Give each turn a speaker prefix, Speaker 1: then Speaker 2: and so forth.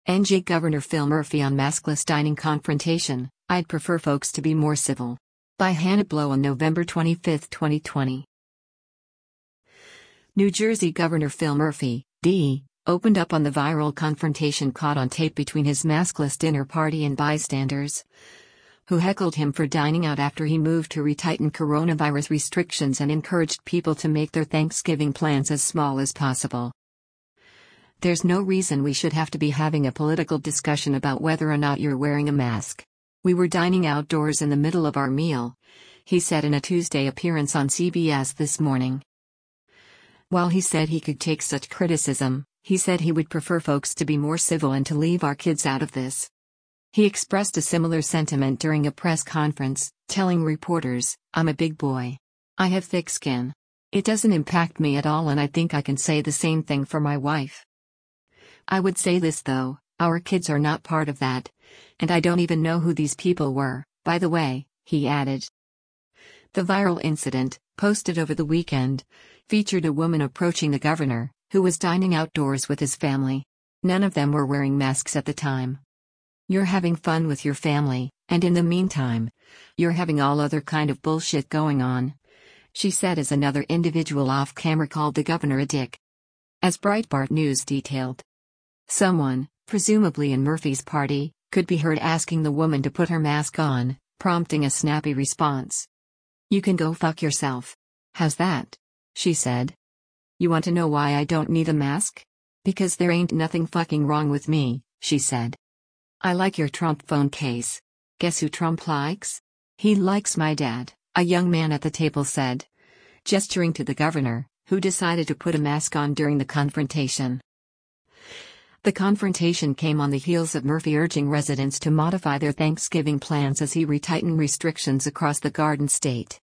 Speaker 1: NJ Governor Phil Murphy on maskless dining confrontation, "I'd prefer folks to be more civil." By Hannah Blow on November 25, 2020. New Jersey Governor Phil Murphy, D., opened up on the viral confrontation caught on tape between his maskless dinner party and bystanders, who heckled him for dining out after he moved to retighten coronavirus restrictions and encouraged people to make their Thanksgiving plans as small as possible. "There's no reason we should have to be having a political discussion about whether or not you're wearing a mask. We were dining outdoors in the middle of our meal," he said in a Tuesday appearance on CBS This Morning. While he said he could take such criticism, he said he would prefer folks to be more civil and to leave our kids out of this. He expressed a similar sentiment during a press conference, telling reporters, "I'm a big boy. I have thick skin. It doesn't impact me at all, and I think I can say the same thing for my wife. I would say this though, our kids are not part of that. And I don't even know who these people were, by the way," he added. The viral incident, posted over the weekend, featured a woman approaching the governor, who was dining outdoors with his family. None of them were wearing masks at the time. "You're having fun with your family, and in the meantime, you're having all other kind of bullshit going on," she said as another individual off camera called the governor a dick. As Breitbart News detailed, someone, presumably in Murphy's party, could be heard asking the woman to put her mask on, prompting a snappy response. "You can go fuck yourself. How's that?" she said. "You want to know why I don't need a mask? Because there ain't nothing fucking wrong with me," she said. "I like your Trump phone case. Guess who Trump likes? He likes my dad," a young man at the table said, gesturing to the governor, who decided to put a mask on during the confrontation. The confrontation came on the heels of Murphy urging residents to modify their Thanksgiving plans as he retightened restrictions across the Garden State.